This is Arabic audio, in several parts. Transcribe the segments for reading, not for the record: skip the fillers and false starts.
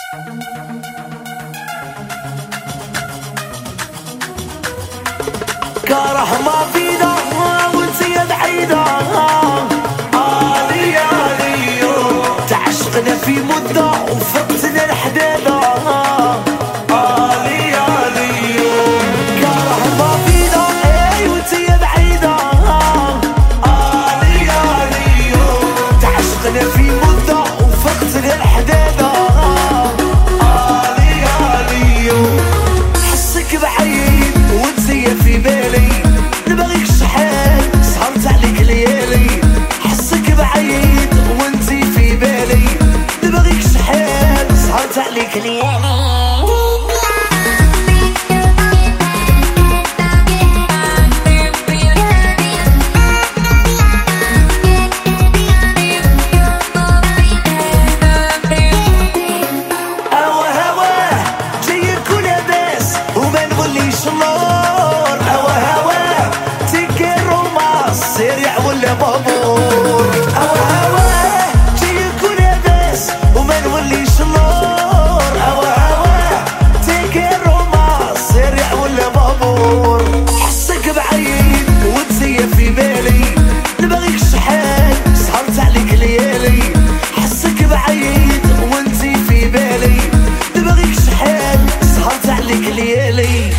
كاره ما فينا وانتي بعيدة آلي آلي تعشقنا في مدة وفقتنا الحدادة آلي آلي كاره ما فينا وانتي بعيدة آلي آلي تعشقنا في مدة وفقتنا الحدادة آلي آلي حسك بعيد وانتي في بالي نبغيك شحال سهرت عليك ليالي حسك بعيد وانتي في بالي نبغيك شحال سهرت عليك ليالي بابور او هواه تيكون لاباس وما نوليش نور او هواه تيكي الروماس سريع ولا بابور حسك بعيد وانتي في بالي نبغيك شحال سهرت عليك ليالي حسك بعيد وانتي في بالي نبغيك شحال سهرت عليك ليالي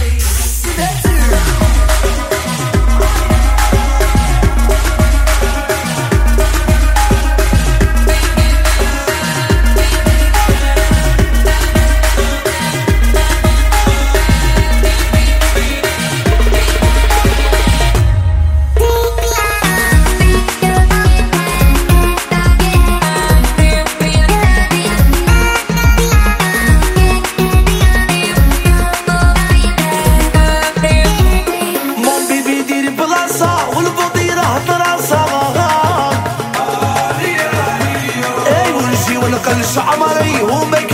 ونقلش عمري وما